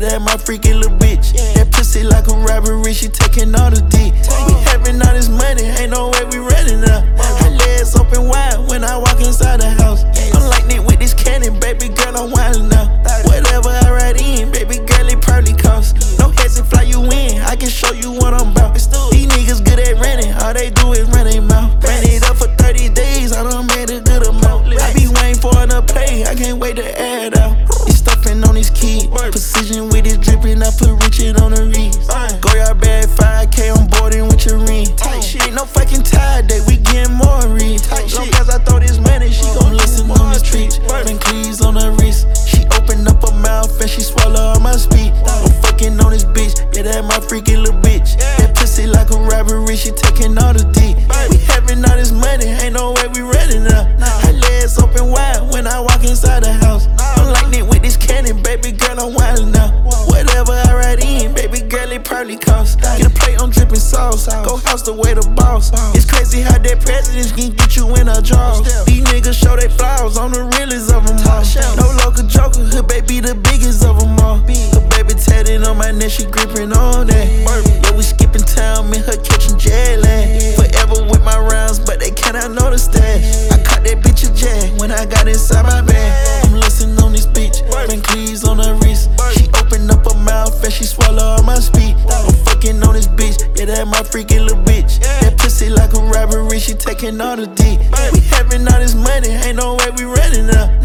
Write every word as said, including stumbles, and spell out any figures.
that my freaky little bitch. That pussy like a robbery, she taking all the D. We having all this money, ain't no way we running up. Her legs open wide when I walk inside the house. I'm like Nick with this cannon, baby girl, I'm wildin' now. Whatever I ride in, baby girl, it probably costs. No heads and fly you in, I can show you what I'm about. These niggas good at running, all they do is run their mouth. Ran it up for thirty days, I done made a good amount. I be waiting for her to play, I can't wait to add out. He's stuffing on his key, precision with his dripping, I put Richard on the wrist. Go yard bag, five K on boarding with your ring. Tight shit, no fucking tie day, we getting more read. Long as I throw this money, she gon' listen on the streets. Van Cleves on her wrist, she open up her mouth and she swallow all my speed. I'm fucking on this bitch, yeah, that my freaky little bitch. That pussy like a robbery, she taking all the D. We having all this money, ain't no way we running up. Her legs open wide when I walk inside the house. I'm like Nick with this cannon, baby girl, I'm wildin' now. Whatever I ride in, baby girl, it probably costs. Get a plate on dripping sauce, go house the way the boss. It's crazy how that president can get you in a jaws. These niggas show they flaws, I'm the realest of them all. No local joker, her baby the biggest of them all. Her baby tatted on my neck, she gripping on that. Yeah, we skipping town, me her catching jet lag. Forever with my rounds, but they cannot notice that. I caught that bitch a jet when I got inside my bag. I'm listening on this bitch, Van Cleves on her wrist. She open up her mouth and she swallow all my speed. I'm fucking on this bitch, yeah, that my freaky little bitch. That pussy like a robbery, she taking all the D. We having all this money, ain't no way we running up.